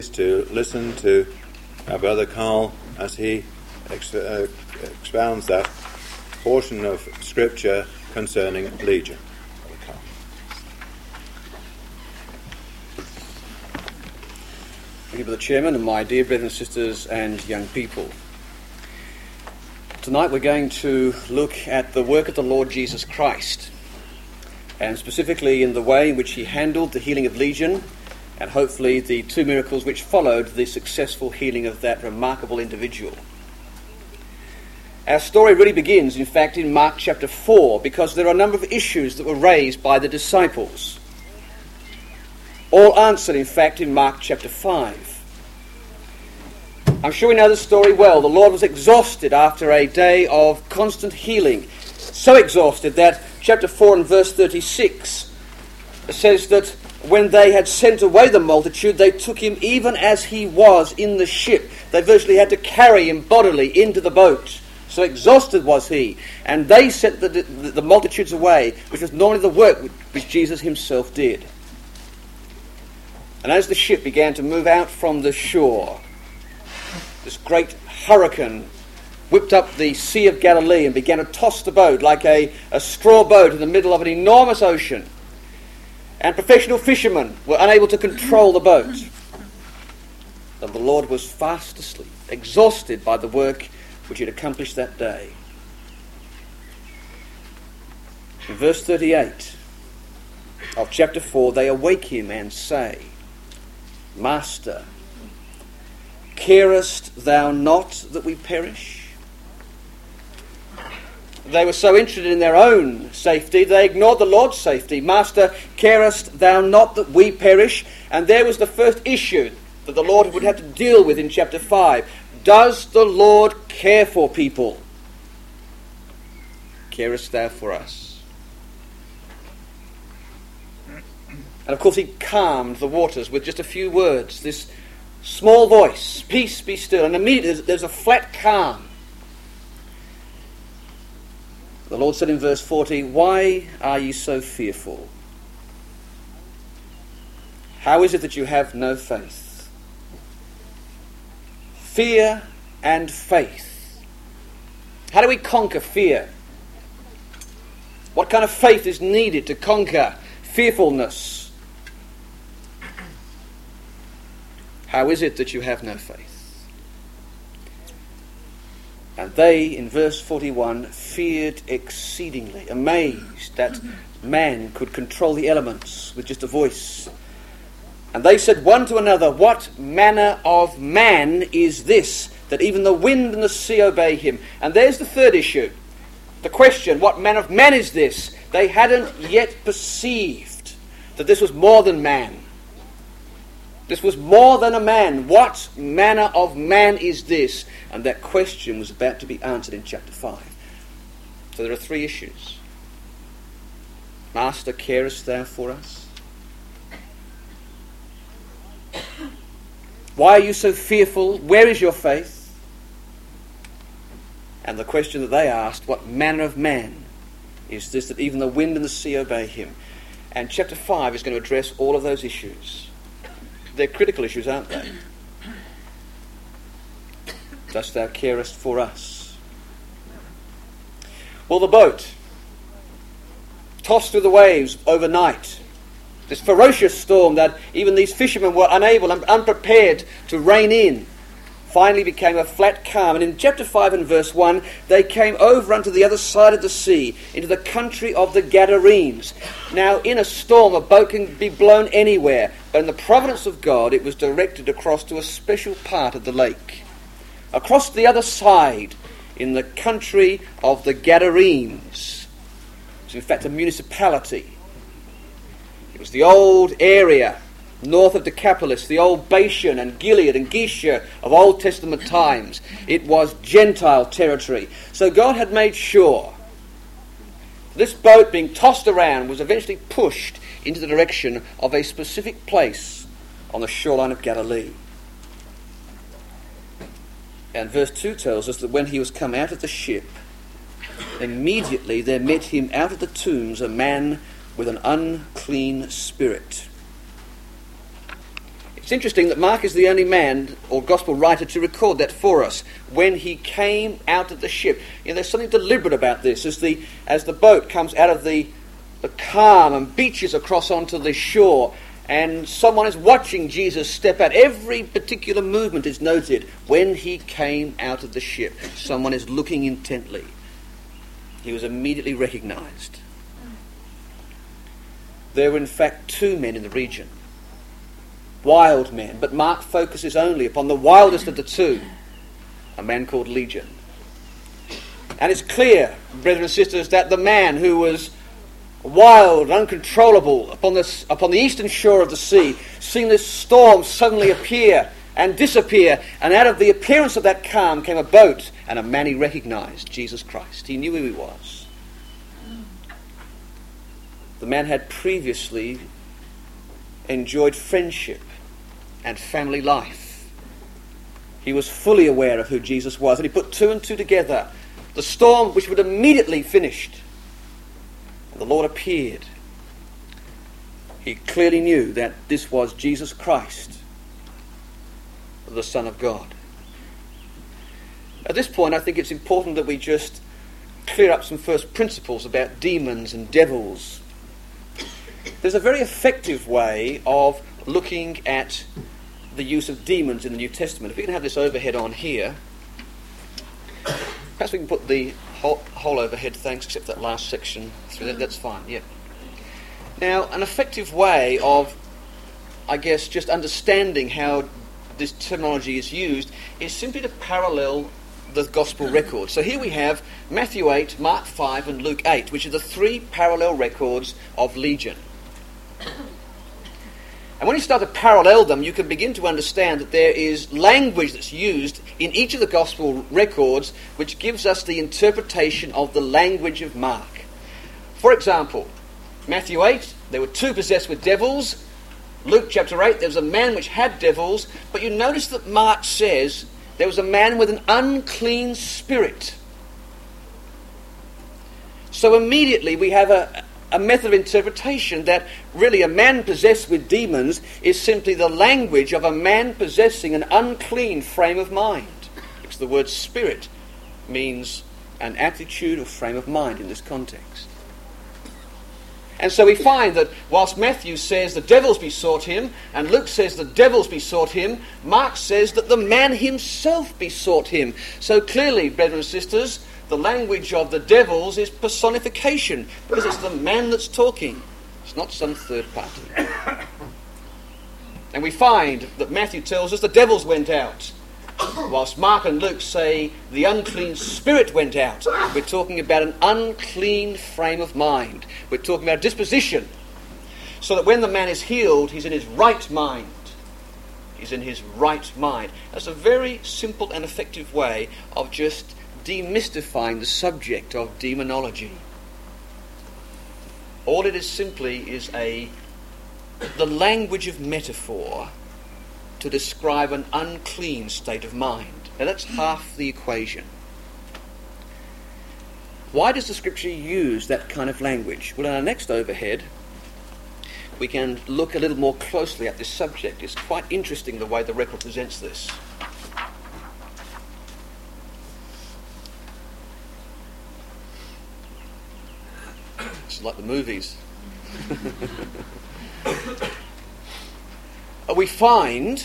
To listen to our brother Carl as he expounds that portion of Scripture concerning Legion. Thank you, Brother Chairman, and my dear brothers and sisters and young people. Tonight we're going to look at the work of the Lord Jesus Christ, and specifically in the way in which he handled the healing of Legion, and hopefully the two miracles which followed the successful healing of that remarkable individual. Our story really begins, in fact, in Mark chapter 4, because there are a number of issues that were raised by the disciples. All answered, in fact, in Mark chapter 5. I'm sure we know the story well. The Lord was exhausted after a day of constant healing. So exhausted that chapter 4 and verse 36 says that when they had sent away the multitude, they took him even as he was in the ship. They virtually had to carry him bodily into the boat. So exhausted was he. And they sent the multitudes away, which was normally the work which Jesus himself did. And as the ship began to move out from the shore, this great hurricane whipped up the Sea of Galilee and began to toss the boat like a straw boat in the middle of an enormous ocean. And professional fishermen were unable to control the boat. And the Lord was fast asleep, exhausted by the work which he had accomplished that day. In verse 38 of chapter 4, they awake him and say, "Master, carest thou not that we perish?" They were so interested in their own safety, they ignored the Lord's safety. "Master, carest thou not that we perish?" And there was the first issue that the Lord would have to deal with in chapter 5. Does the Lord care for people? Carest thou for us? And of course he calmed the waters with just a few words. This small voice, "Peace, be still." And immediately there's a flat calm. The Lord said in verse 40, "Why are you so fearful? How is it that you have no faith?" Fear and faith. How do we conquer fear? What kind of faith is needed to conquer fearfulness? How is it that you have no faith? And they, in verse 41, feared exceedingly, amazed that man could control the elements with just a voice. And they said one to another, "What manner of man is this, that even the wind and the sea obey him?" And there's the third issue. The question, what manner of man is this? They hadn't yet perceived that this was more than man. This was more than a man. What manner of man is this? And that question was about to be answered in chapter 5. So there are three issues. Master, carest thou for us? Why are you so fearful? Where is your faith? And the question that they asked, what manner of man is this, that even the wind and the sea obey him? And chapter 5 is going to address all of those issues. They're critical issues, aren't they? Dost thou carest for us? Well, the boat, tossed through the waves overnight, this ferocious storm that even these fishermen were unable and unprepared to rein in, finally became a flat calm. And in chapter 5 and verse 1, they came over unto the other side of the sea, into the country of the Gadarenes. Now, in a storm, a boat can be blown anywhere, but in the providence of God, it was directed across to a special part of the lake. Across the other side, in the country of the Gadarenes. It's in fact a municipality. It was the old area north of Decapolis, the old Bashan and Gilead and Geshur of Old Testament times. It was Gentile territory. So God had made sure this boat being tossed around was eventually pushed into the direction of a specific place on the shoreline of Galilee. And verse 2 tells us that when he was come out of the ship, immediately there met him out of the tombs a man with an unclean spirit. It's interesting that Mark is the only man or gospel writer to record that for us. When he came out of the ship. There's something deliberate about this. As the boat comes out of the calm and beaches across onto the shore, and someone is watching Jesus step out. Every particular movement is noted. When he came out of the ship, someone is looking intently. He was immediately recognized. There were in fact two men in the region. Wild men, but Mark focuses only upon the wildest of the two, a man called Legion. And it's clear, brethren and sisters, that the man who was wild and uncontrollable upon the eastern shore of the sea, seeing this storm suddenly appear and disappear, and out of the appearance of that calm came a boat and a man he recognized, Jesus Christ. He knew who he was. The man had previously enjoyed friendship and family life. He was fully aware of who Jesus was, and he put two and two together. The storm, which would immediately finished, and the Lord appeared. He clearly knew that this was Jesus Christ, the Son of God. At this point, I think it's important that we just clear up some first principles about demons and devils. There's a very effective way of looking at the use of demons in the New Testament. If we can have this overhead on here. Perhaps we can put the whole overhead, thanks, except that last section through. That's fine, yeah. Now, an effective way of, I guess, just understanding how this terminology is used is simply to parallel the gospel records. So here we have Matthew 8, Mark 5 and Luke 8, which are the three parallel records of Legion. And when you start to parallel them, you can begin to understand that there is language that's used in each of the gospel records which gives us the interpretation of the language of Mark. For example, Matthew 8, there were two possessed with devils. Luke chapter 8, there was a man which had devils. But you notice that Mark says there was a man with an unclean spirit. So immediately we have a method of interpretation that really a man possessed with demons is simply the language of a man possessing an unclean frame of mind. Because the word spirit means an attitude or frame of mind in this context. And so we find that whilst Matthew says the devils besought him, and Luke says the devils besought him, Mark says that the man himself besought him. So clearly, brethren and sisters, the language of the devils is personification, because it's the man that's talking. It's not some third party. And we find that Matthew tells us the devils went out, whilst Mark and Luke say the unclean spirit went out. We're talking about an unclean frame of mind. We're talking about disposition, so that when the man is healed, he's in his right mind. He's in his right mind. That's a very simple and effective way of just demystifying the subject of demonology. All it is simply is the language of metaphor to describe an unclean state of mind. Now that's half the equation. Why does the Scripture use that kind of language? Well, in our next overhead, we can look a little more closely at this subject. It's quite interesting the way the record presents this. It's like the movies. We find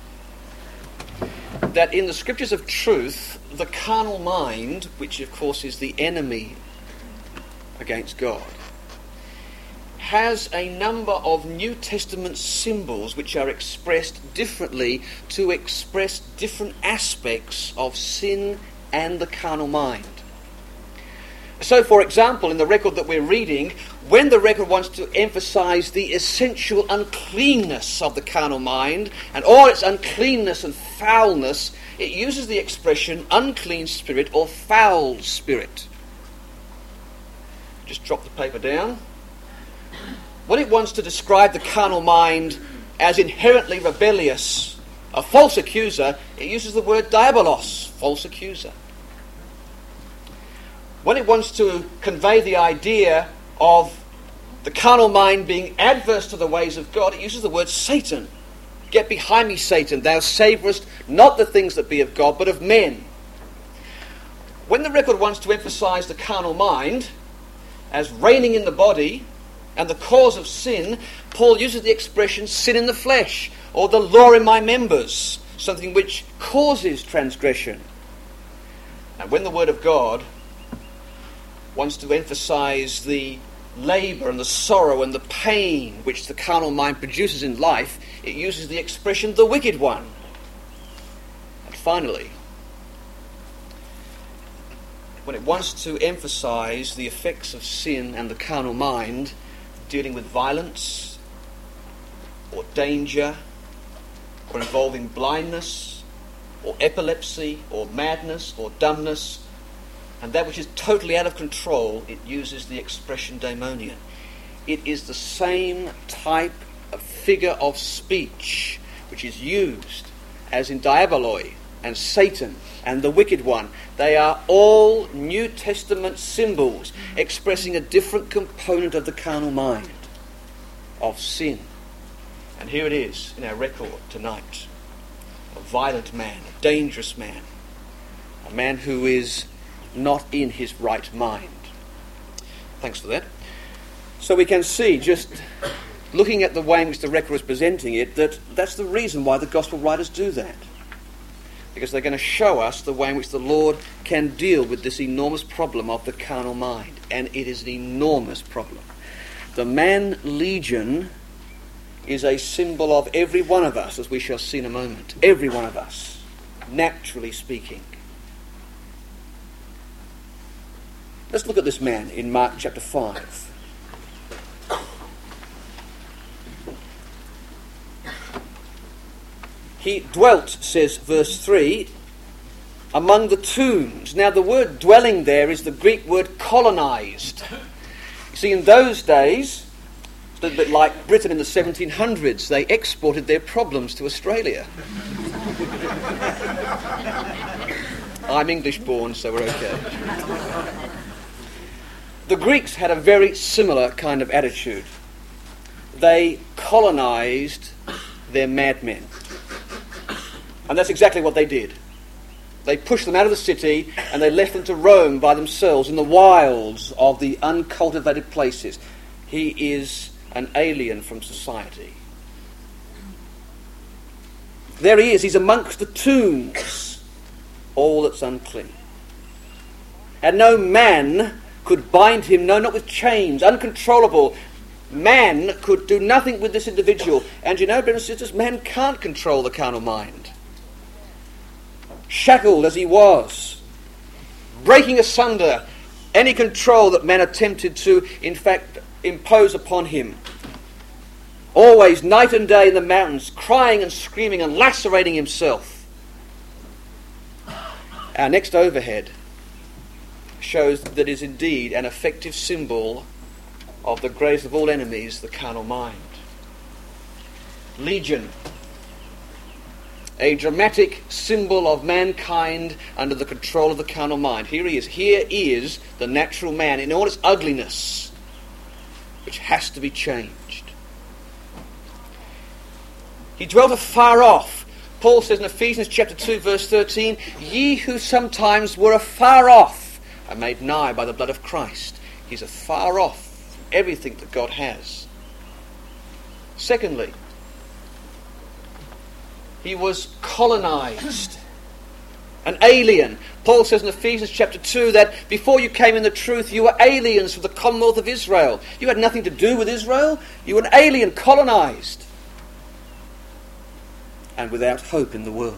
that in the Scriptures of truth, the carnal mind, which of course is the enemy against God, has a number of New Testament symbols which are expressed differently to express different aspects of sin and the carnal mind. So, for example, in the record that we're reading, when the record wants to emphasize the essential uncleanness of the carnal mind and all its uncleanness and foulness, it uses the expression unclean spirit or foul spirit. Just drop the paper down. When it wants to describe the carnal mind as inherently rebellious, a false accuser, it uses the word diabolos, false accuser. When it wants to convey the idea of the carnal mind being adverse to the ways of God, it uses the word Satan, "Get behind me, Satan, thou savourest not the things that be of God, but of men." When the record wants to emphasise the carnal mind as reigning in the body and the cause of sin, Paul uses the expression "sin in the flesh," or "the law in my members," something which causes transgression. And when the Word of God wants to emphasise the labour and the sorrow and the pain which the carnal mind produces in life, it uses the expression "the wicked one." And finally, when it wants to emphasise the effects of sin and the carnal mind, dealing with violence or danger or involving blindness or epilepsy or madness or dumbness, and that which is totally out of control, it uses the expression daemonian. It is the same type of figure of speech which is used as in diaboloi and Satan and the wicked one. They are all New Testament symbols expressing a different component of the carnal mind, of sin. And here it is in our record tonight. A violent man, a dangerous man, a man who is not in his right mind. Thanks for that. So we can see, just looking at the way in which the record is presenting it, that that's the reason why the gospel writers do that. Because they're going to show us the way in which the Lord can deal with this enormous problem of the carnal mind. And it is an enormous problem. The man legion is a symbol of every one of us, as we shall see in a moment. Every one of us, naturally speaking. Let's look at this man in Mark chapter 5. He dwelt, says verse 3, among the tombs. Now the word dwelling there is the Greek word colonized. You see, in those days, it's a little bit like Britain in the 1700s, they exported their problems to Australia. I'm English born, so we're okay. The Greeks had a very similar kind of attitude. They colonized their madmen. And that's exactly what they did. They pushed them out of the city and they left them to roam by themselves in the wilds of the uncultivated places. He is an alien from society. There he is, he's amongst the tombs, all that's unclean. And no man could bind him, no, not with chains, uncontrollable. Man could do nothing with this individual. And you know, brothers and sisters, man can't control the carnal mind. Shackled as he was, breaking asunder any control that man attempted to, in fact, impose upon him. Always, night and day in the mountains, crying and screaming and lacerating himself. Our next overhead shows that it is indeed an effective symbol of the greatest of all enemies, the carnal mind. Legion. A dramatic symbol of mankind under the control of the carnal mind. Here he is. Here is the natural man in all its ugliness, which has to be changed. He dwelt afar off. Paul says in Ephesians chapter 2 verse 13, "Ye who sometimes were afar off are made nigh by the blood of Christ." He's afar off from everything that God has. Secondly, he was colonized, an alien. Paul says in Ephesians chapter 2 that before you came in the truth, you were aliens from the commonwealth of Israel. You had nothing to do with Israel. You were an alien, colonized, and without hope in the world.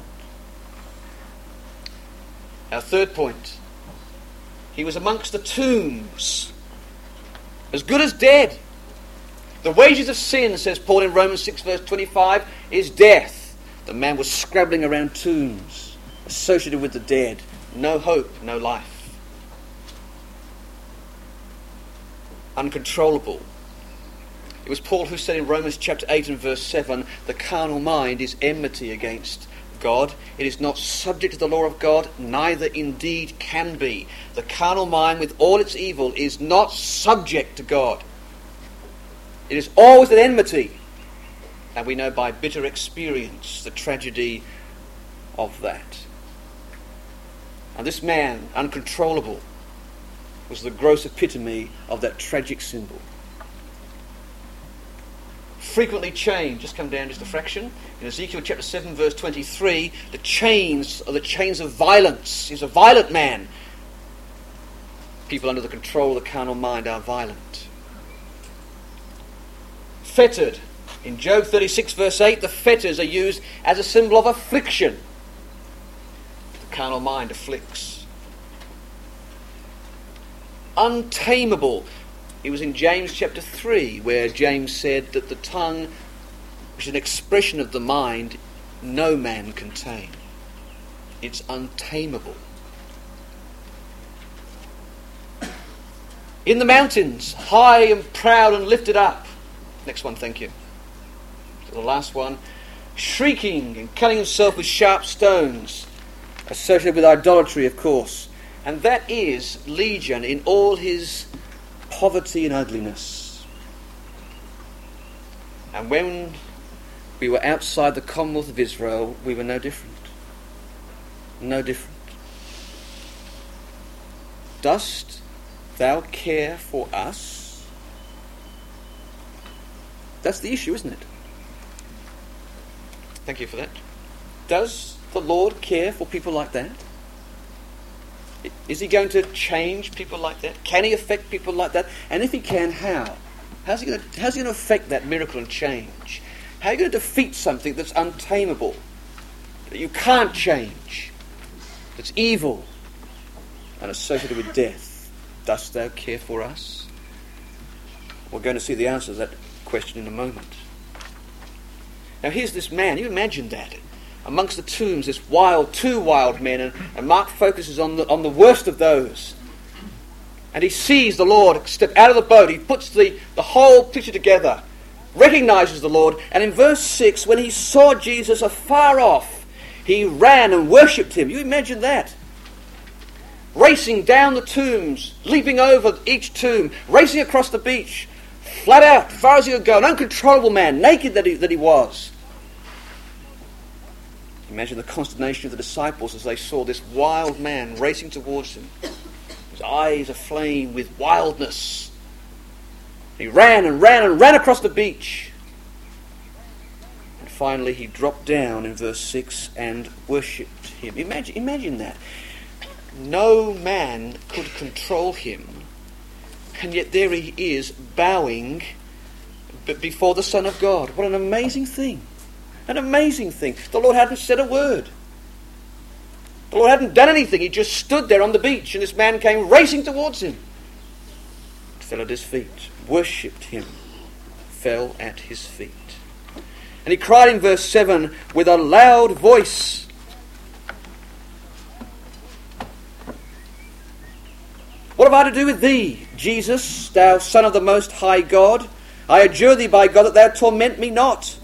Our third point, he was amongst the tombs, as good as dead. The wages of sin, says Paul in Romans 6 verse 25, is death. The man was scrabbling around tombs, associated with the dead. No hope, no life. Uncontrollable. It was Paul who said in Romans chapter 8 and verse 7, the carnal mind is enmity against God. It is not subject to the law of God, neither indeed can be. The carnal mind with all its evil is not subject to God. It is always at enmity. And we know by bitter experience the tragedy of that. And this man, uncontrollable, was the gross epitome of that tragic symbol. Frequently chained, just come down just a fraction. In Ezekiel chapter 7 verse 23, the chains are the chains of violence. He's a violent man. People under the control of the carnal mind are violent. Fettered. In Job 36 verse 8, the fetters are used as a symbol of affliction. The carnal mind afflicts. Untamable. It was in James chapter 3 where James said that the tongue, which is an expression of the mind, no man can tame. It's untamable. In the mountains, high and proud and lifted up. Next one, thank you. So the last one. Shrieking and cutting himself with sharp stones. Associated with idolatry, of course. And that is Legion in all his poverty and ugliness. And when we were outside the Commonwealth of Israel, we were no different. No different. Dost thou care for us? That's the issue, isn't it? Thank you for that. Does the Lord care for people like that? Is he going to change people like that? Can he affect people like that? And if he can, how? How's he going to affect that miracle and change? How are you going to defeat something that's untamable, that you can't change, that's evil and associated with death? Dost thou care for us? We're going to see the answer to that question in a moment. Now here's this man. You imagine that. Amongst the tombs, two wild men, and Mark focuses on the worst of those. And he sees the Lord step out of the boat. He puts the whole picture together, recognizes the Lord, and in verse 6, when he saw Jesus afar off, he ran and worshipped him. You imagine that. Racing down the tombs, leaping over each tomb, racing across the beach, flat out, as far as he could go, an uncontrollable man, naked that he was. Imagine the consternation of the disciples as they saw this wild man racing towards them. His eyes aflame with wildness. He ran and ran and ran across the beach. And finally he dropped down in verse 6 and worshipped him. Imagine that. No man could control him. And yet there he is bowing before the Son of God. What an amazing thing. An amazing thing. The Lord hadn't said a word. The Lord hadn't done anything. He just stood there on the beach and this man came racing towards him. Fell at his feet. Worshipped him. Fell at his feet. And he cried in verse 7 with a loud voice. What have I to do with thee, Jesus, thou Son of the Most High God? I adjure thee by God that thou torment me not.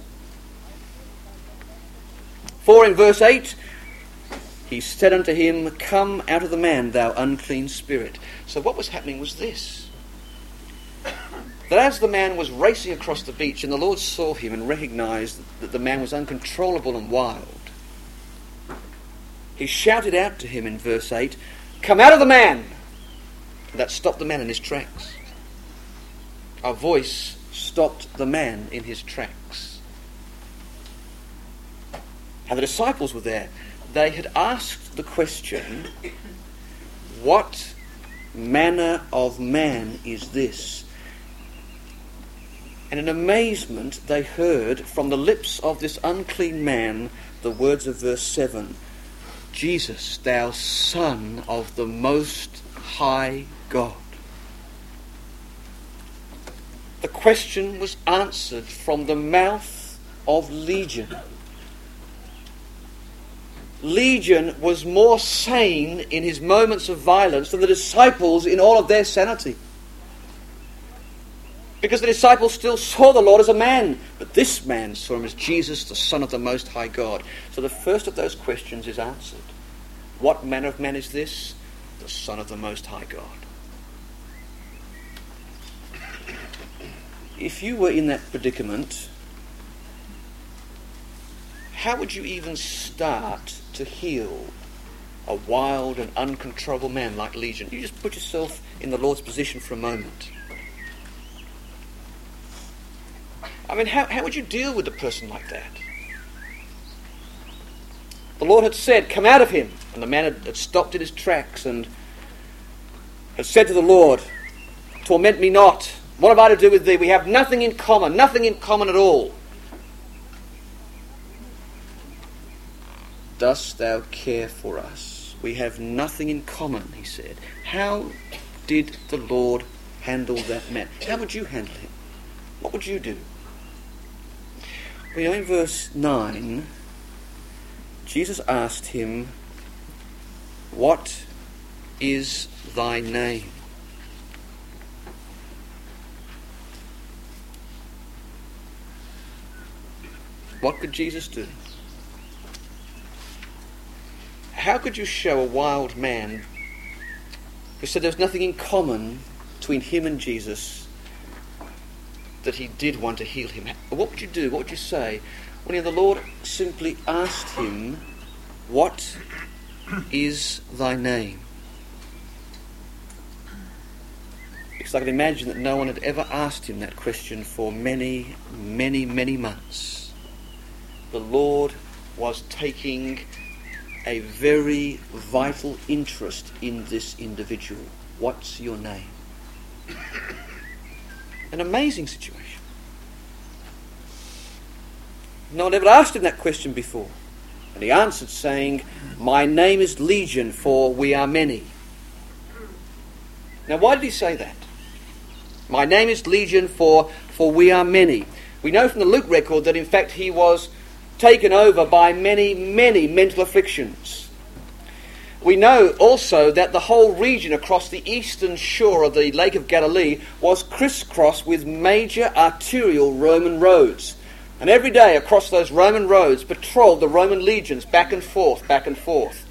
For in verse 8, he said unto him, Come out of the man, thou unclean spirit. So what was happening was this. That as the man was racing across the beach and the Lord saw him and recognized that the man was uncontrollable and wild, he shouted out to him in verse 8, Come out of the man! And that stopped the man in his tracks. A voice stopped the man in his tracks. And the disciples were there. They had asked the question, what manner of man is this? And in amazement they heard from the lips of this unclean man the words of verse 7, Jesus, thou Son of the Most High God. The question was answered from the mouth of Legion. Legion was more sane in his moments of violence than the disciples in all of their sanity. Because the disciples still saw the Lord as a man, but this man saw him as Jesus, the Son of the Most High God. So the first of those questions is answered. What manner of man is this? The Son of the Most High God. If you were in that predicament, how would you even start to heal a wild and uncontrollable man like Legion? You just put yourself in the Lord's position for a moment. I mean, how would you deal with a person like that? The Lord had said, come out of him. And the man had stopped in his tracks and had said to the Lord, torment me not. What have I to do with thee? We have nothing in common at all. Dost thou care for us? We have nothing in common, he said. How did the Lord handle that man? How would you handle him? What would you do? Well, in verse 9, Jesus asked him, what is thy name? What could Jesus do? How could you show a wild man who said there was nothing in common between him and Jesus that he did want to heal him? What would you do? What would you say? Well, the Lord simply asked him, what is thy name? Because I can imagine that no one had ever asked him that question for many, many, many months. The Lord was taking a very vital interest in this individual. What's your name? An amazing situation. No one ever asked him that question before. And he answered saying, my name is Legion, for we are many. Now why did he say that? My name is Legion, for we are many. We know from the Luke record that in fact he was taken over by many, many mental afflictions. We know also that the whole region across the eastern shore of the Lake of Galilee was crisscrossed with major arterial Roman roads. And every day across those Roman roads patrolled the Roman legions back and forth, back and forth.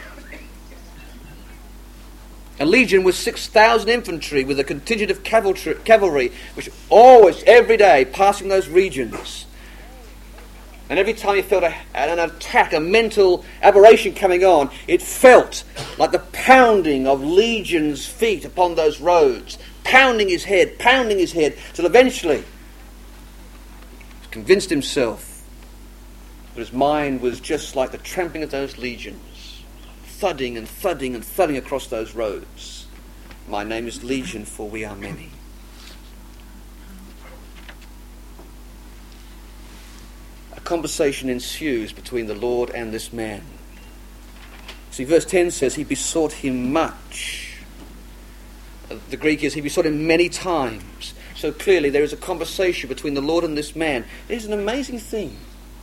A legion was 6,000 infantry with a contingent of cavalry, which always, every day, passing those regions. And every time you felt an attack, a mental aberration coming on, it felt like the pounding of legions' feet upon those roads, pounding his head, till eventually he convinced himself that his mind was just like the trampling of those legions, thudding and thudding and thudding across those roads. My name is Legion, for we are many. Conversation ensues between the Lord and this man. See, verse 10 says he besought him much. The Greek is he besought him many times. So clearly there is a conversation between the Lord and this man. It is an amazing thing.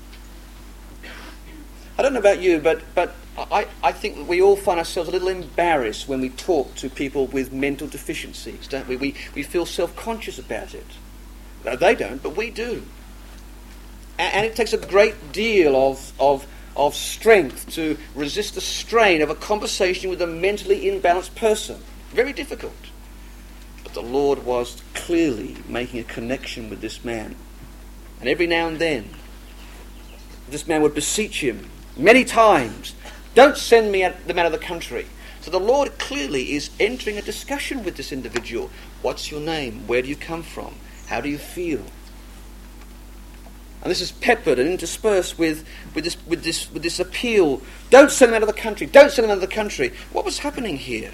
I don't know about you, but I think that we all find ourselves a little embarrassed when we talk to people with mental deficiencies, don't we? We feel self-conscious about it. No, they don't, but we do. And it takes a great deal of strength to resist the strain of a conversation with a mentally imbalanced person. Very difficult. But the Lord was clearly making a connection with this man. And every now and then, this man would beseech him many times, don't send them out of the country. So the Lord clearly is entering a discussion with this individual. What's your name? Where do you come from? How do you feel? And this is peppered and interspersed with this appeal. Don't send them out of the country. Don't send them out of the country. What was happening here?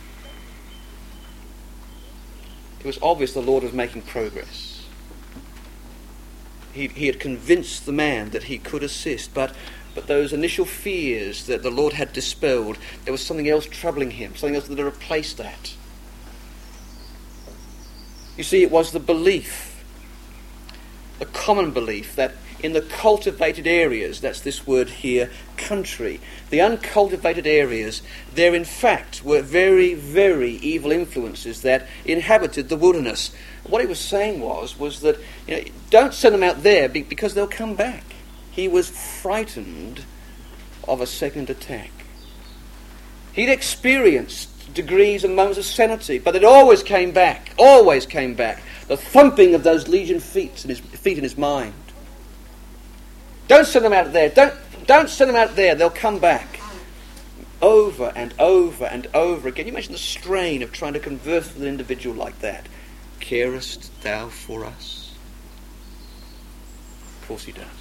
It was obvious the Lord was making progress. He had convinced the man that he could assist, but those initial fears that the Lord had dispelled, there was something else troubling him, something else that had replaced that. You see, it was the belief, the common belief that in the cultivated areas, that's this word here, country, the uncultivated areas, there in fact were very, very evil influences that inhabited the wilderness. What he was saying was that, don't send them out there because they'll come back. He was frightened of a second attack. He'd experienced degrees and moments of sanity, but it always came back. The thumping of those legion feet in his mind. Don't send them out there. Don't send them out there. They'll come back. Over and over and over again. You imagine the strain of trying to converse with an individual like that. Carest thou for us? Of course he does.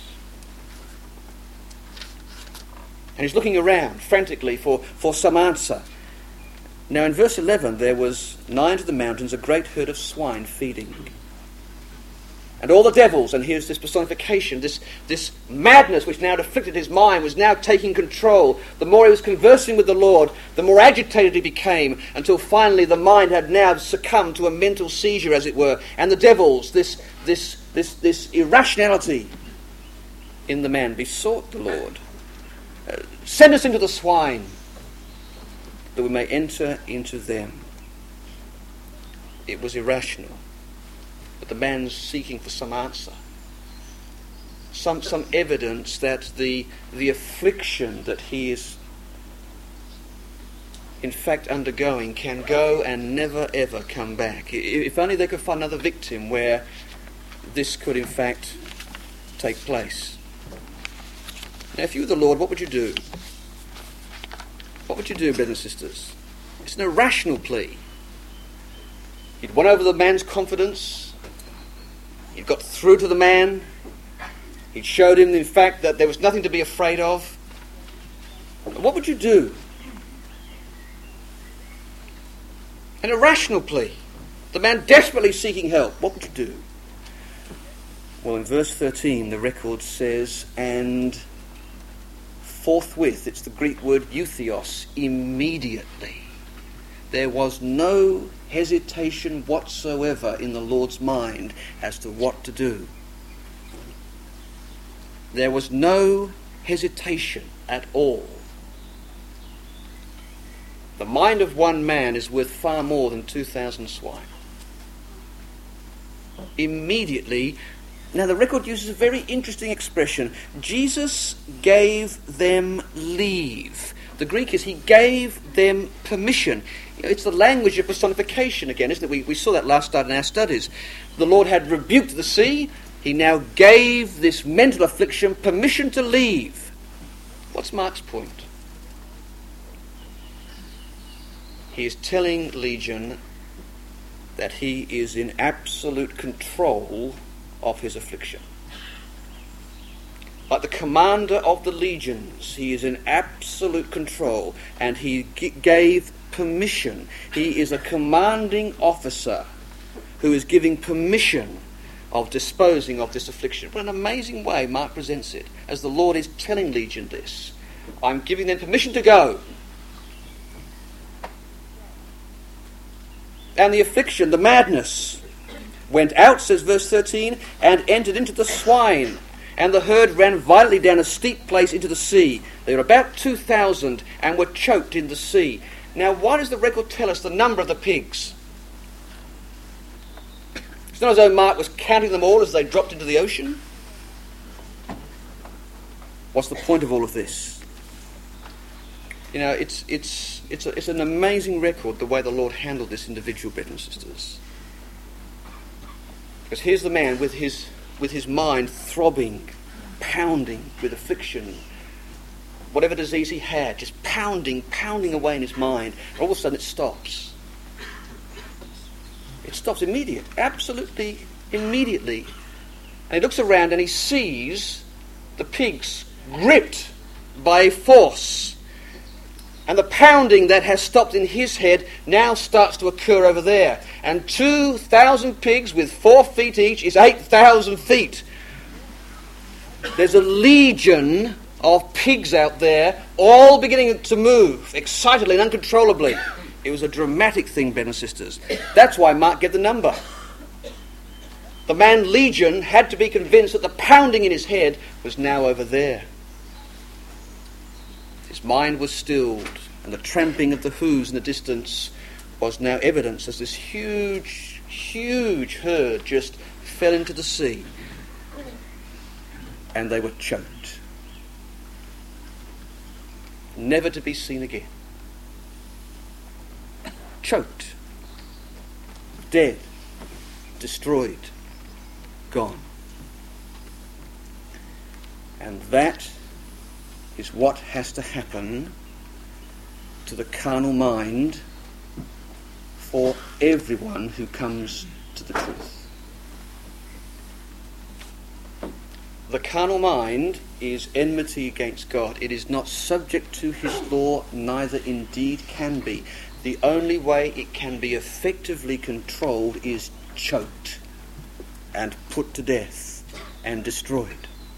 And he's looking around frantically for some answer. Now in verse 11, there was nigh unto the mountains a great herd of swine feeding. And all the devils, and here's this personification, this madness which now had afflicted his mind was now taking control. The more he was conversing with the Lord, the more agitated he became, until finally the mind had now succumbed to a mental seizure, as it were. And the devils, this irrationality in the man, besought the Lord, send us into the swine, that we may enter into them. It was irrational. But the man's seeking for some answer. Some evidence that the affliction that he is in fact undergoing can go and never ever come back. If only they could find another victim where this could in fact take place. Now if you were the Lord, what would you do? What would you do, brothers and sisters? It's an irrational plea. He'd won over the man's confidence. He'd got through to the man. He'd showed him, in fact, that there was nothing to be afraid of. What would you do? An irrational plea. The man desperately seeking help. What would you do? Well, in verse 13, the record says, and forthwith, it's the Greek word euthios, immediately. There was no hesitation whatsoever in the Lord's mind as to what to do. There was no hesitation at all. The mind of one man is worth far more than 2,000 swine. Immediately. Now the record uses a very interesting expression. Jesus gave them leave. The Greek is he gave them permission. It's the language of personification again, isn't it? We saw that last night in our studies. The Lord had rebuked the sea. He now gave this mental affliction permission to leave. What's Mark's point? He is telling Legion that he is in absolute control of his affliction. Like the commander of the legions, he is in absolute control, and he gave permission. He is a commanding officer who is giving permission of disposing of this affliction. What an amazing way Mark presents it, as the Lord is telling Legion this. I'm giving them permission to go. And the affliction, the madness, went out, says verse 13, and entered into the swine. And the herd ran violently down a steep place into the sea. They were about 2,000 and were choked in the sea. Now, why does the record tell us the number of the pigs? It's not as though Mark was counting them all as they dropped into the ocean. What's the point of all of this? You know, it's an amazing record, the way the Lord handled this individual, brothers and sisters. Because here's the man with his mind throbbing, pounding with affliction. Whatever disease he had, just pounding away in his mind. And all of a sudden it stops. It stops absolutely immediately. And he looks around and he sees the pigs gripped by force. And the pounding that has stopped in his head now starts to occur over there. And 2,000 pigs with 4 feet each is 8,000 feet. There's a legion of pigs out there, all beginning to move excitedly and uncontrollably. It was a dramatic thing, brothers and sisters. That's why Mark gave the number. The man Legion had to be convinced that the pounding in his head was now over there. His mind was stilled, and the tramping of the hooves in the distance was now evidence as this huge, huge herd just fell into the sea. And they were choked. Never to be seen again. Choked. Dead. Destroyed. Gone. And that is what has to happen to the carnal mind for everyone who comes to the truth. The carnal mind is enmity against God. It is not subject to his law, neither indeed can be. The only way it can be effectively controlled is choked and put to death and destroyed.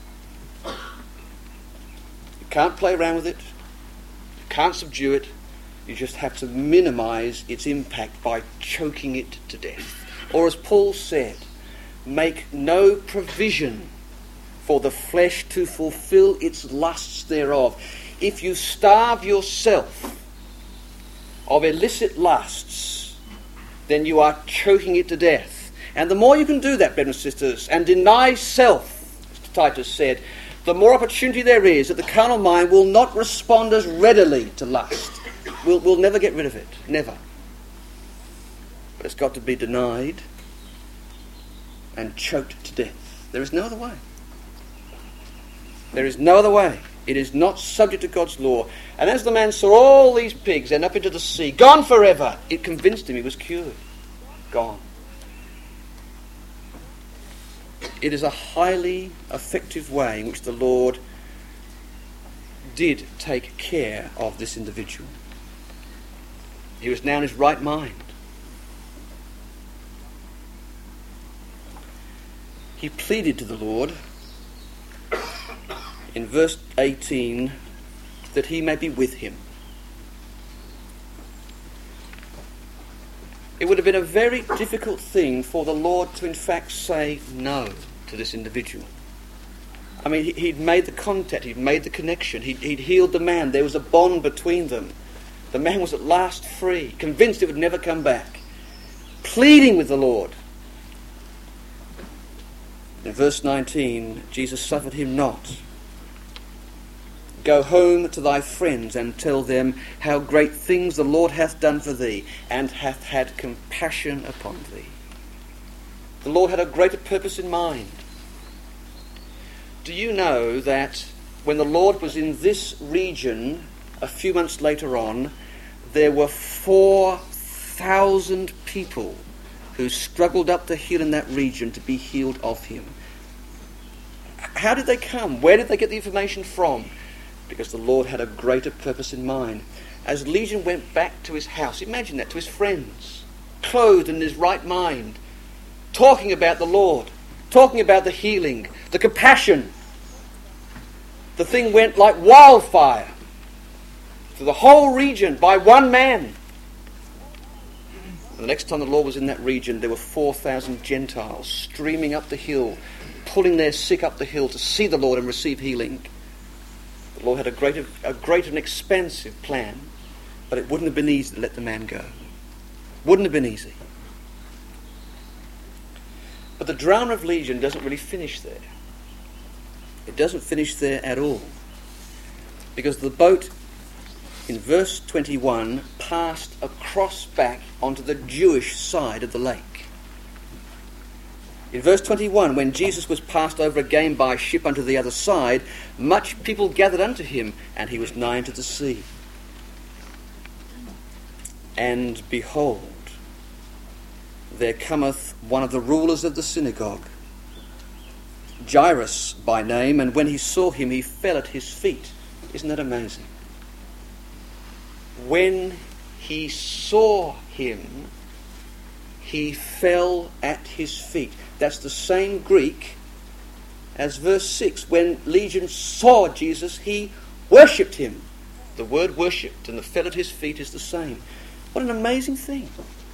You can't play around with it. You can't subdue it. You just have to minimize its impact by choking it to death. Or as Paul said, make no provision for the flesh to fulfill its lusts thereof. If you starve yourself of illicit lusts, then you are choking it to death. And the more you can do that, brothers and sisters, and deny self, as Titus said, the more opportunity there is that the carnal mind will not respond as readily to lust. We'll never get rid of it. Never. But it's got to be denied and choked to death. There is no other way. There is no other way. It is not subject to God's law. And as the man saw all these pigs end up into the sea, gone forever, it convinced him he was cured. Gone. It is a highly effective way in which the Lord did take care of this individual. He was now in his right mind. He pleaded to the Lord in verse 18 that he may be with him. It would have been a very difficult thing for the Lord to in fact say no to this individual. I mean, he'd made the contact, he'd made the connection, he'd healed the man, there was a bond between them. The man was at last free, convinced it would never come back, pleading with the Lord. In verse 19, Jesus suffered him not. Go home to thy friends and tell them how great things the Lord hath done for thee, and hath had compassion upon thee. The Lord had a greater purpose in mind. Do you know that when the Lord was in this region a few months later on, there were 4,000 people who struggled up the hill in that region to be healed of him? How did they come? Where did they get the information from? Because the Lord had a greater purpose in mind. As Legion went back to his house, imagine that, to his friends, clothed in his right mind, talking about the Lord, talking about the healing, the compassion. The thing went like wildfire through the whole region by one man. And the next time the Lord was in that region, there were 4,000 Gentiles streaming up the hill, pulling their sick up the hill to see the Lord and receive healing. The Lord had a great and expansive plan, but it wouldn't have been easy to let the man go. Wouldn't have been easy. But the drama of Legion doesn't really finish there. It doesn't finish there at all. Because the boat, in verse 21, passed across back onto the Jewish side of the lake. In verse 21, when Jesus was passed over again by ship unto the other side, much people gathered unto him, and he was nigh unto the sea. And behold, there cometh one of the rulers of the synagogue, Jairus by name, and when he saw him, he fell at his feet. Isn't that amazing? When he saw him, he fell at his feet. That's the same Greek as verse 6. When Legion saw Jesus, he worshipped him. The word worshipped and the fell at his feet is the same. What an amazing thing.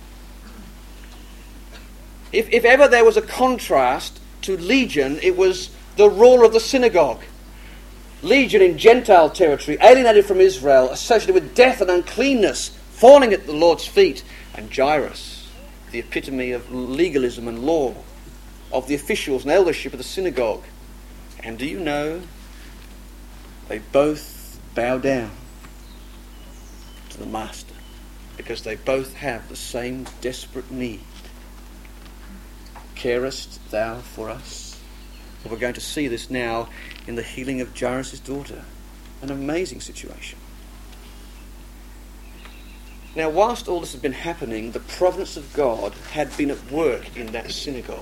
If ever there was a contrast to Legion, it was the ruler of the synagogue. Legion in Gentile territory, alienated from Israel, associated with death and uncleanness, falling at the Lord's feet. And Jairus, the epitome of legalism and law, of the officials and eldership of the synagogue. And do you know, they both bow down to the Master, because they both have the same desperate need. Carest thou for us? We're going to see this now in the healing of Jairus' daughter. An amazing situation. Now, whilst all this had been happening, the providence of God had been at work in that synagogue.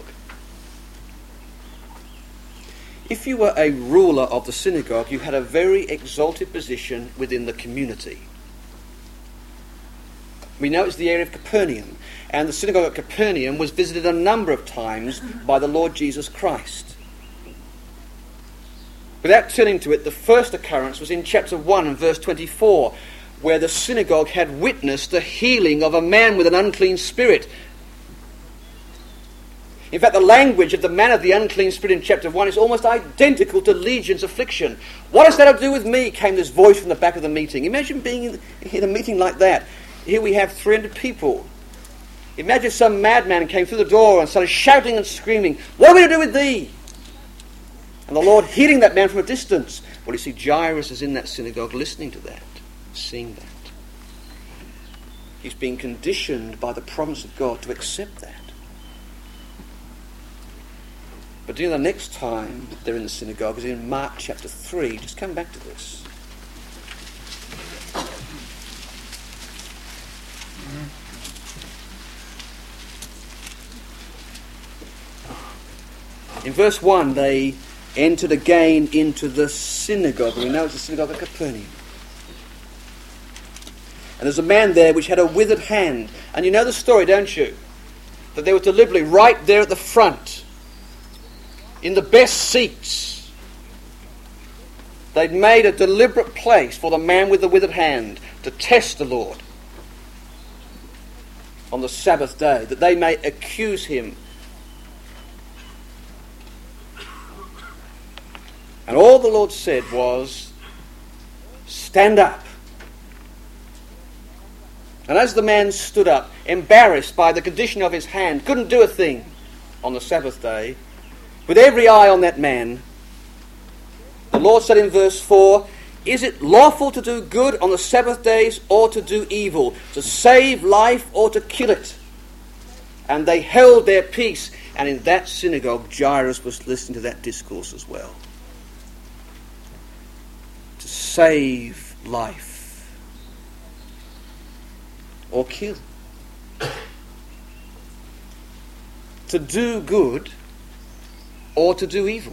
If you were a ruler of the synagogue, you had a very exalted position within the community. We know it's the area of Capernaum, and the synagogue at Capernaum was visited a number of times by the Lord Jesus Christ. Without turning to it, the first occurrence was in chapter 1 and verse 24, where the synagogue had witnessed the healing of a man with an unclean spirit. In fact, the language of the man of the unclean spirit in chapter 1 is almost identical to Legion's affliction. What has that to do with me? Came this voice from the back of the meeting. Imagine being in a meeting like that. Here we have 300 people. Imagine some madman came through the door and started shouting and screaming, "What are we to do with thee?" And the Lord healing that man from a distance. Well, you see, Jairus is in that synagogue listening to that, seeing that. He's being conditioned by the promise of God to accept that. But the next time they're in the synagogue is in Mark chapter 3. Just come back to this. In verse 1, they entered again into the synagogue. We know it's the synagogue at Capernaum. And there's a man there which had a withered hand. And you know the story, don't you? That they were deliberately right there at the front, in the best seats. They'd made a deliberate place for the man with the withered hand to test the Lord on the Sabbath day, that they may accuse him. And all the Lord said was, "Stand up." And as the man stood up, embarrassed by the condition of his hand, couldn't do a thing on the Sabbath day, with every eye on that man, the Lord said in verse 4, "Is it lawful to do good on the Sabbath days or to do evil, to save life or to kill it?" And they held their peace. And in that synagogue, Jairus was listening to that discourse as well. To save life or kill. To do good or to do evil.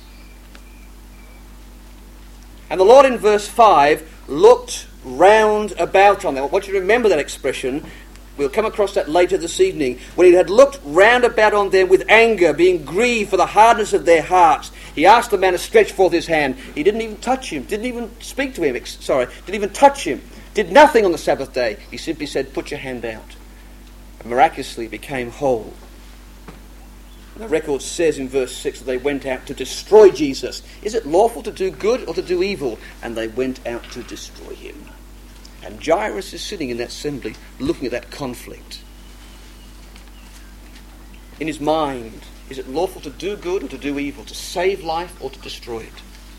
And the Lord in verse 5 looked round about on them. I want you to remember that expression. We'll come across that later this evening. When he had looked round about on them with anger, being grieved for the hardness of their hearts, he asked the man to stretch forth his hand. He didn't even touch him, didn't even speak to him, didn't even touch him, did nothing on the Sabbath day. He simply said, "Put your hand out." And miraculously became whole. And the record says in verse 6 that they went out to destroy Jesus. Is it lawful to do good or to do evil? And they went out to destroy him. And Jairus is sitting in that assembly looking at that conflict. In his mind, is it lawful to do good or to do evil, to save life or to destroy it?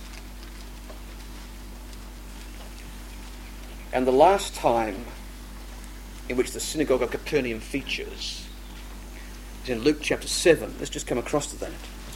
And the last time in which the synagogue of Capernaum features is in Luke chapter 7. Let's just come across to that.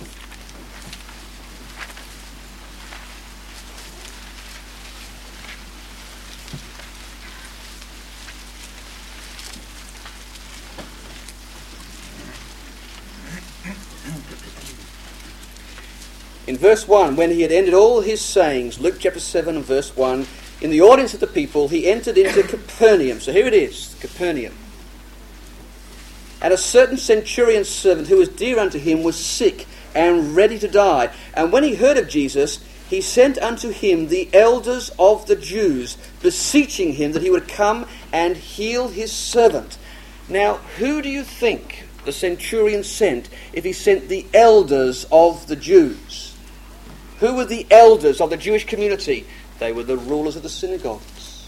In verse 1, when he had ended all his sayings, Luke chapter 7 and verse 1, in the audience of the people, he entered into Capernaum. So here it is, Capernaum. And a certain centurion's servant who was dear unto him was sick and ready to die. And when he heard of Jesus, he sent unto him the elders of the Jews, beseeching him that he would come and heal his servant. Now, who do you think the centurion sent if he sent the elders of the Jews? Who were the elders of the Jewish community? They were the rulers of the synagogues.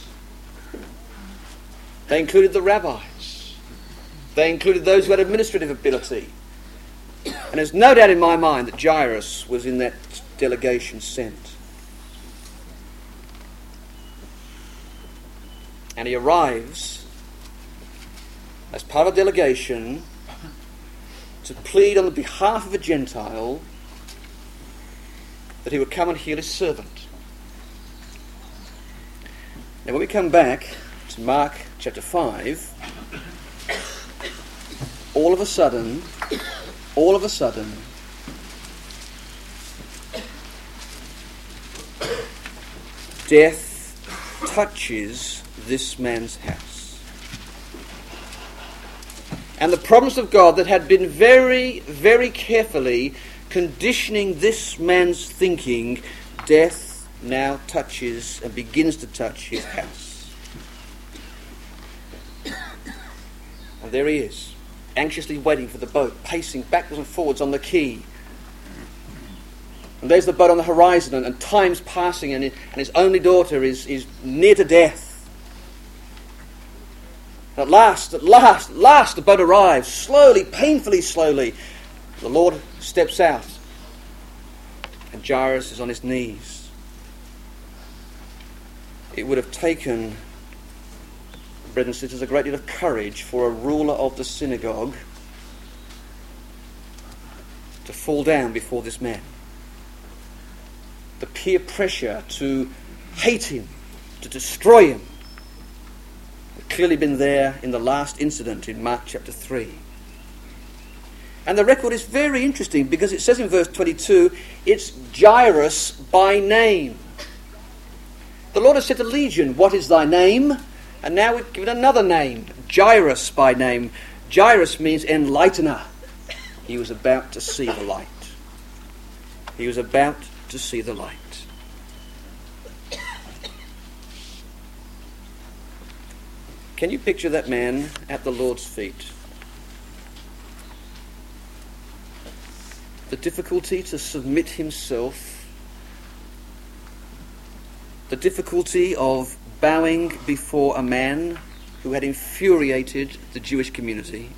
They included the rabbis. They included those who had administrative ability. And there's no doubt in my mind that Jairus was in that delegation sent. And he arrives as part of a delegation to plead on the behalf of a Gentile that he would come and heal his servant. Now when we come back to Mark chapter 5, all of a sudden, death touches this man's house. And the promise of God that had been very, very carefully conditioning this man's thinking, death now touches and begins to touch his house. And there he is, anxiously waiting for the boat, pacing backwards and forwards on the quay. And there's the boat on the horizon, and time's passing, and his only daughter is near to death. At last, the boat arrives, slowly, painfully slowly. The Lord steps out, and Jairus is on his knees. It would have taken, brothers and sisters, a great deal of courage for a ruler of the synagogue to fall down before this man. The peer pressure to hate him, to destroy him, had clearly been there in the last incident in Mark chapter 3. And the record is very interesting because it says in verse 22, it's Jairus by name. The Lord has said to Legion, "What is thy name?" And now we've given another name, Jairus by name. Jairus means enlightener. He was about to see the light. He was about to see the light. Can you picture that man at the Lord's feet? The difficulty to submit himself, the difficulty of bowing before a man who had infuriated the Jewish community,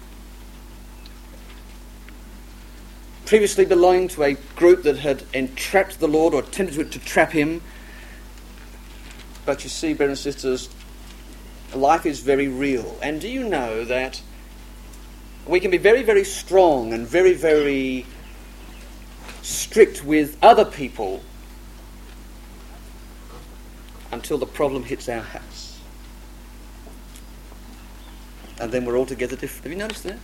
previously belonging to a group that had entrapped the Lord or attempted to trap him. But you see, brothers and sisters, life is very real. And do you know that we can be very, very strong and very, very strict with other people until the problem hits our house. And then we're altogether different. Have you noticed that?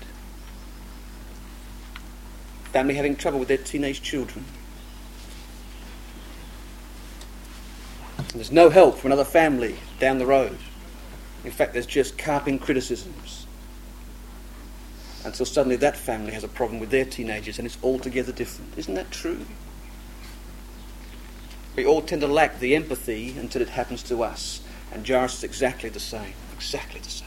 Family having trouble with their teenage children. And there's no help from another family down the road. In fact, there's just carping criticisms. Until suddenly that family has a problem with their teenagers and it's altogether different. Isn't that true? We all tend to lack the empathy until it happens to us. And Jairus is exactly the same. Exactly the same.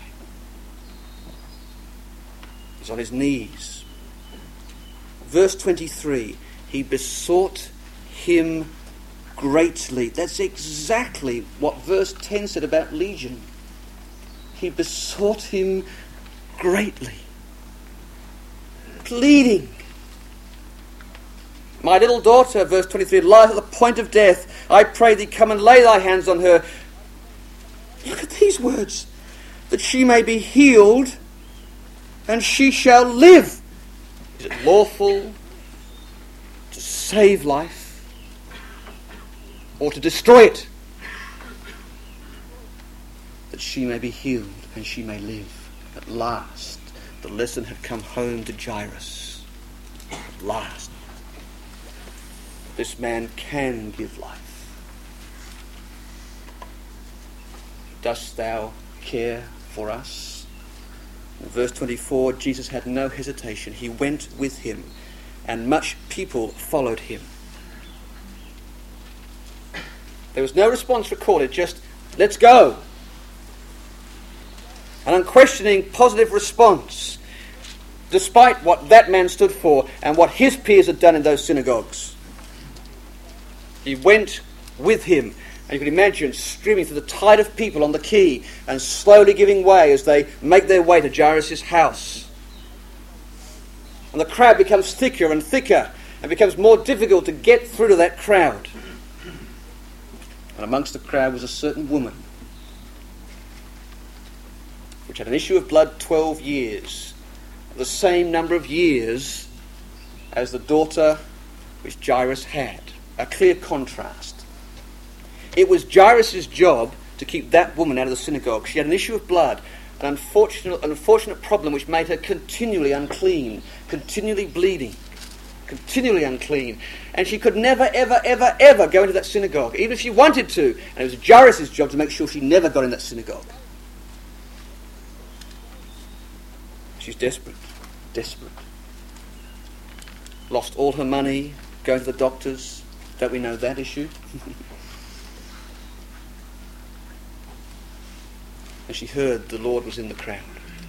He's on his knees. Verse 23, he besought him greatly. That's exactly what verse 10 said about Legion. He besought him greatly, pleading. My little daughter, verse 23, lieth at the point of death. I pray thee, come and lay thy hands on her. Look at these words. That she may be healed, and she shall live. Is it lawful to save life or to destroy it? That she may be healed and she may live. At last, the lesson had come home to Jairus. At last. This man can give life. Dost thou care for us? In verse 24, Jesus had no hesitation. He went with him, and much people followed him. There was no response recorded, just, let's go. An unquestioning positive response, despite what that man stood for and what his peers had done in those synagogues. He went with him. And you can imagine streaming through the tide of people on the quay and slowly giving way as they make their way to Jairus' house. And the crowd becomes thicker and thicker and becomes more difficult to get through to that crowd. And amongst the crowd was a certain woman which had an issue of blood 12 years, the same number of years as the daughter which Jairus had. a clear contrast. It was Jairus' job to keep that woman out of the synagogue. She had an issue of blood, an unfortunate problem which made her continually unclean, continually bleeding, continually unclean. And she could never, ever, ever, ever go into that synagogue, even if she wanted to. And it was Jairus' job to make sure she never got in that synagogue. She's desperate. Lost all her money, going to the doctors. Don't we know that issue? And she heard the Lord was in the crowd.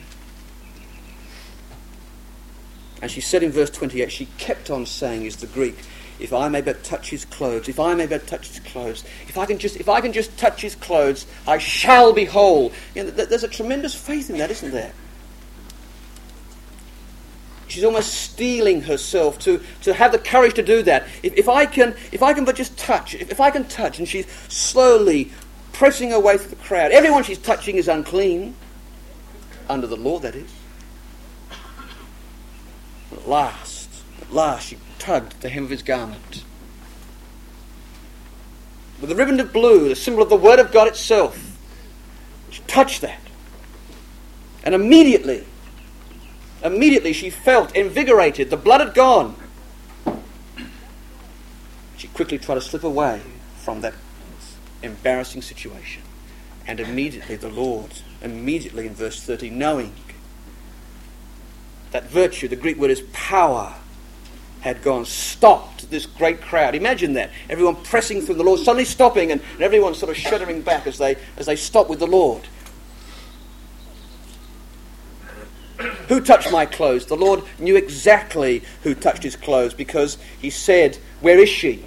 And she said in verse 28, she kept on saying, is the Greek, if I may but touch his clothes, if I may but touch his clothes, if I can just touch his clothes, I shall be whole. You know, there's a tremendous faith in that, isn't there? She's almost steeling herself to have the courage to do that. If I can but just touch, if I can touch, and she's slowly pressing her way through the crowd. Everyone she's touching is unclean, under the law, that is. At last, she tugged the hem of his garment. With a ribbon of blue, the symbol of the Word of God itself, she touched that. And immediately she felt invigorated. The blood had gone. She quickly tried to slip away from that embarrassing situation. And immediately the Lord, in verse 30, knowing that virtue, the Greek word is power, had gone, stopped this great crowd. Imagine that. Everyone pressing through, the Lord suddenly stopping, and everyone sort of shuddering back as they stop with the Lord. Who touched my clothes? The Lord knew exactly who touched his clothes, because he said, where is she?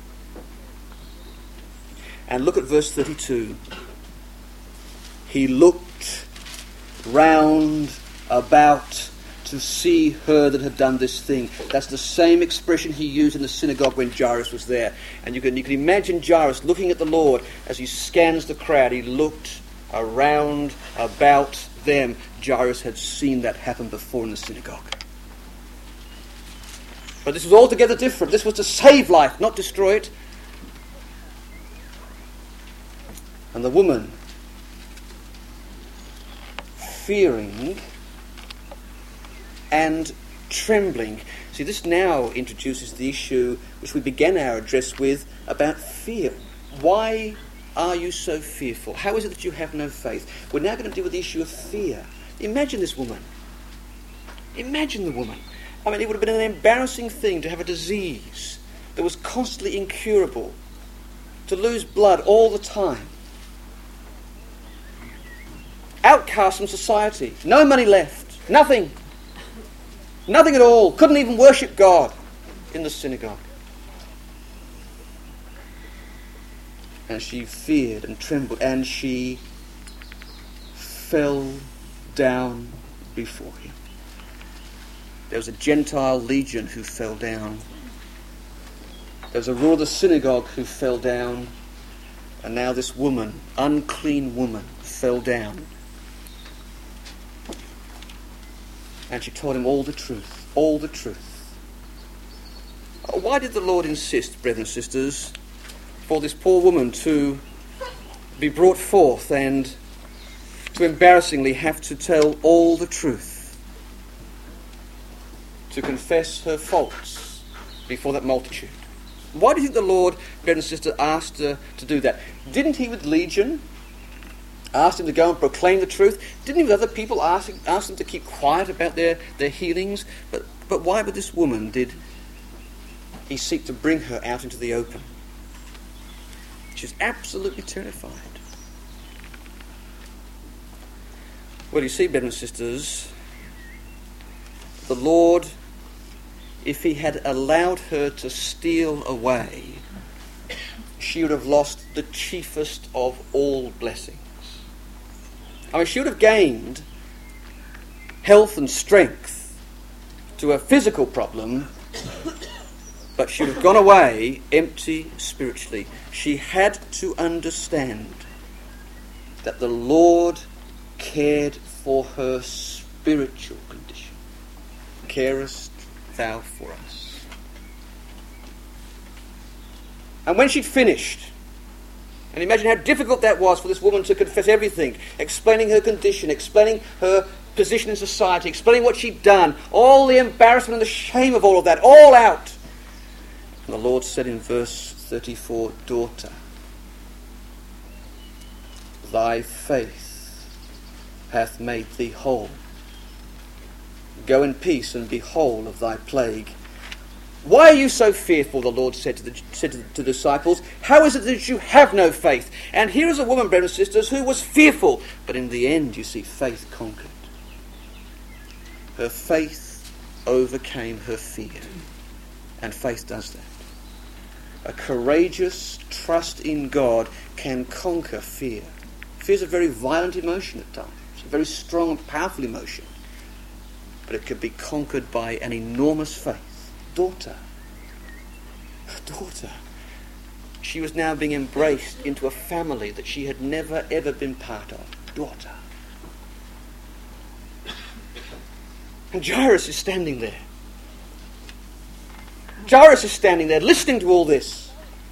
And look at verse 32. He looked round about to see her that had done this thing. That's the same expression he used in the synagogue when Jairus was there. And you can imagine Jairus looking at the Lord as he scans the crowd. He looked around about them. Jairus had seen that happen before in the synagogue. But this was altogether different. This was to save life, not destroy it. And the woman, fearing and trembling. See, this now introduces the issue which we began our address with about fear. Why are you so fearful? How is it that you have no faith? We're now going to deal with the issue of fear. Imagine this woman. Imagine the woman. I mean, it would have been an embarrassing thing to have a disease that was constantly incurable, to lose blood all the time. Outcast from society, no money left, nothing at all, couldn't even worship God in the synagogue. And she feared and trembled, and she fell down before him. There was a Gentile legion who fell down. There was a ruler of the synagogue who fell down. And now this woman, unclean woman, fell down. And she told him all the truth. All the truth. Why did the Lord insist, brethren and sisters, for this poor woman to be brought forth and to embarrassingly have to tell all the truth? To confess her faults before that multitude. Why do you think the Lord, brethren and sisters, asked her to do that? Didn't he with Legion asked him to go and proclaim the truth? Didn't he with other people ask them to keep quiet about their healings? But why with this woman did he seek to bring her out into the open? She's absolutely terrified. Well, you see, brethren and sisters, the Lord, if he had allowed her to steal away, she would have lost the chiefest of all blessings. I mean, she would have gained health and strength to her physical problem, but she would have gone away empty spiritually. She had to understand that the Lord cared for her spiritual condition. Carest thou for us? And when she'd finished, and imagine how difficult that was for this woman to confess everything, explaining her condition, explaining her position in society, explaining what she'd done, all the embarrassment and the shame of all of that, all out. And the Lord said in verse 34, "Daughter, thy faith hath made thee whole. Go in peace and be whole of thy plague." Why are you so fearful, the Lord said to the disciples. How is it that you have no faith? And here is a woman, brothers and sisters, who was fearful. But in the end, you see, faith conquered. Her faith overcame her fear. And faith does that. A courageous trust in God can conquer fear. Fear is a very violent emotion at times. It's a very strong and powerful emotion. But it can be conquered by an enormous faith. Daughter. She was now being embraced into a family that she had never ever been part of. Daughter. And Jairus is standing there. Jairus is standing there listening to all this.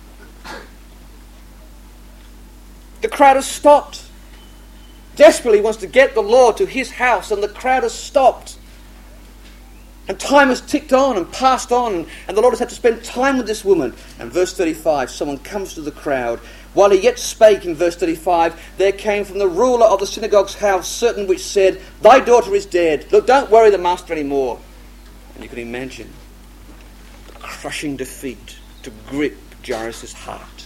The crowd has stopped. Desperately wants to get the Lord to his house, and the crowd has stopped. And time has ticked on and passed on, and the Lord has had to spend time with this woman. And verse 35, someone comes to the crowd. While he yet spake, in verse 35, there came from the ruler of the synagogue's house certain which said, "Thy daughter is dead. Look, don't worry the master anymore." And you can imagine the crushing defeat to grip Jairus' heart.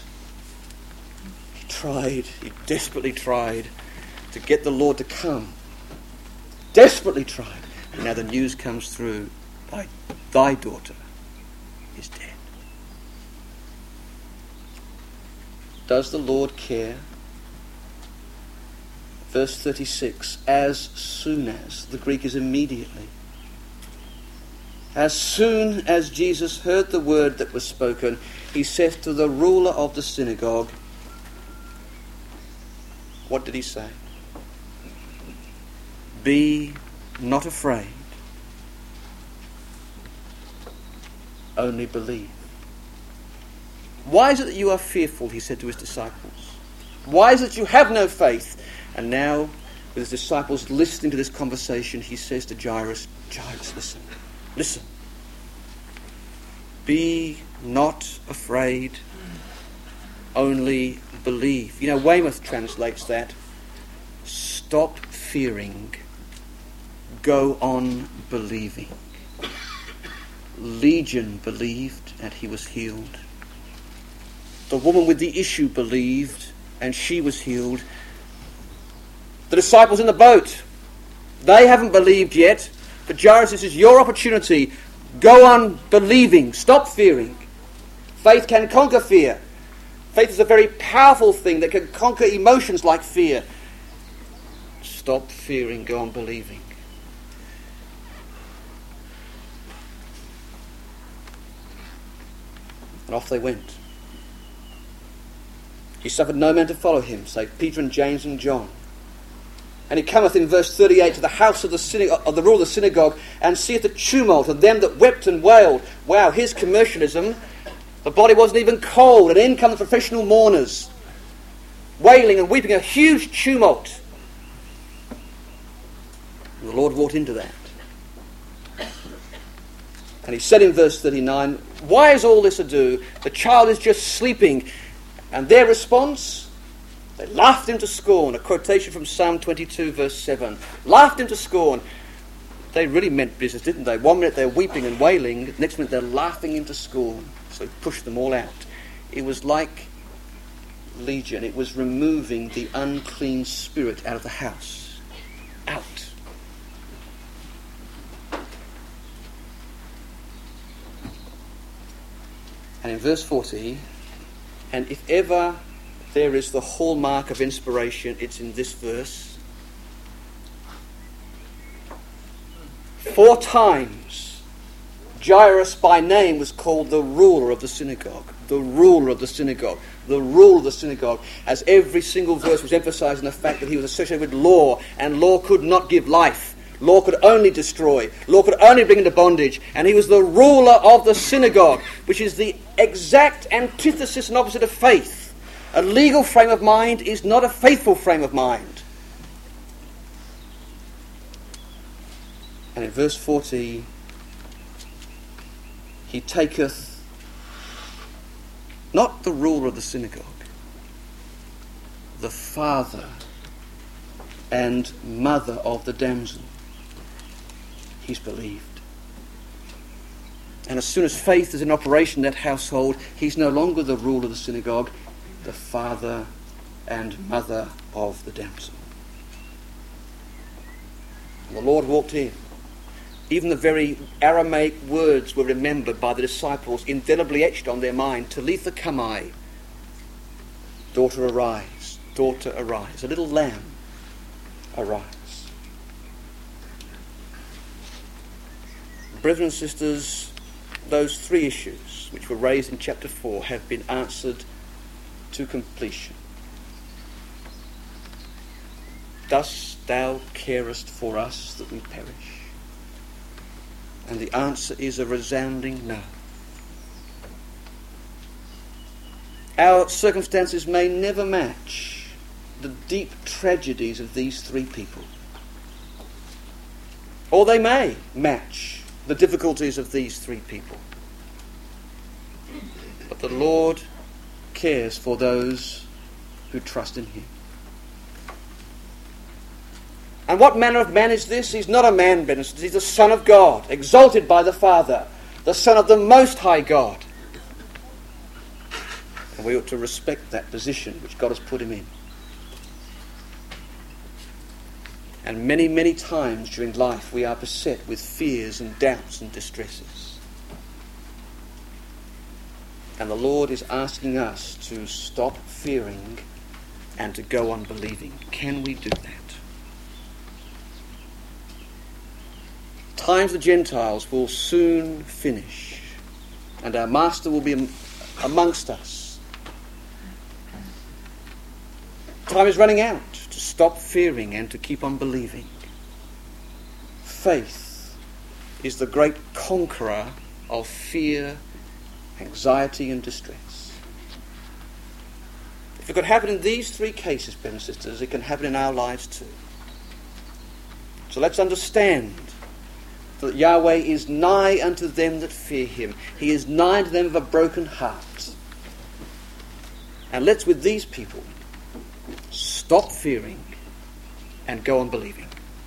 He desperately tried to get the Lord to come. Desperately tried. And now the news comes through, thy daughter is dead. Does the Lord care? Verse 36, as soon as, the Greek is immediately. As soon as Jesus heard the word that was spoken, he said to the ruler of the synagogue, what did he say? Be not afraid, only believe. Why is it that you are fearful, he said to his disciples? Why is it that you have no faith? And now, with his disciples listening to this conversation, he says to Jairus, listen. Be not afraid, only believe. You know, Weymouth translates that, stop fearing, go on believing. Legion believed and he was healed. The woman with the issue believed and she was healed. The disciples in the boat, they haven't believed yet, but Jairus, this is your opportunity. Go on believing, stop fearing. Faith can conquer fear. Faith is a very powerful thing that can conquer emotions like fear. Stop fearing, go on believing. And off they went. He suffered no man to follow him, save Peter and James and John. And he cometh in verse 38 to the house of the ruler of the synagogue, and seeth the tumult of them that wept and wailed. Wow, here's commercialism. The body wasn't even cold, and in come the professional mourners, wailing and weeping, a huge tumult. And the Lord walked into that. And he said in verse 39, why is all this ado? The child is just sleeping. And their response, they laughed him to scorn. A quotation from Psalm 22 verse 7. Laughed him to scorn. They really meant business, didn't they? 1 minute they're weeping and wailing, next minute they're laughing him to scorn. So he pushed them all out. It was like Legion. It was removing the unclean spirit out of the house. Out. And in verse 40, and if ever there is the hallmark of inspiration, it's in this verse. 4 times, Jairus by name was called the ruler of the synagogue. The ruler of the synagogue. The ruler of the synagogue. As every single verse was emphasizing the fact that he was associated with law, and law could not give life. Law could only destroy. Law could only bring into bondage. And he was the ruler of the synagogue, which is the exact antithesis and opposite of faith. A legal frame of mind is not a faithful frame of mind. And in verse 40, he taketh not the ruler of the synagogue, the father and mother of the damsel. He's believed. And as soon as faith is in operation in that household, he's no longer the ruler of the synagogue, the father and mother of the damsel. And the Lord walked in. Even the very Aramaic words were remembered by the disciples, indelibly etched on their mind. Talitha Kamai, daughter arise, daughter arise. A little lamb, arise. Brethren and sisters, those three issues which were raised in chapter 4 have been answered to completion. Dost thou carest for us that we perish? And the answer is a resounding no. Our circumstances may never match the deep tragedies of these three people. Or they may match the difficulties of these three people. But the Lord cares for those who trust in him. And what manner of man is this? He's not a man, Benedict. He's the Son of God, exalted by the Father, the Son of the Most High God. And we ought to respect that position which God has put him in. And many, many times during life we are beset with fears and doubts and distresses. And the Lord is asking us to stop fearing and to go on believing. Can we do that? Times of the Gentiles will soon finish, and our Master will be amongst us. Time is running out to stop fearing and to keep on believing. Faith is the great conqueror of fear, anxiety and distress. If it could happen in these three cases, brothers and sisters, it can happen in our lives too. So let's understand that Yahweh is nigh unto them that fear him. He is nigh to them of a broken heart. And let's, with these people, stop fearing and go on believing.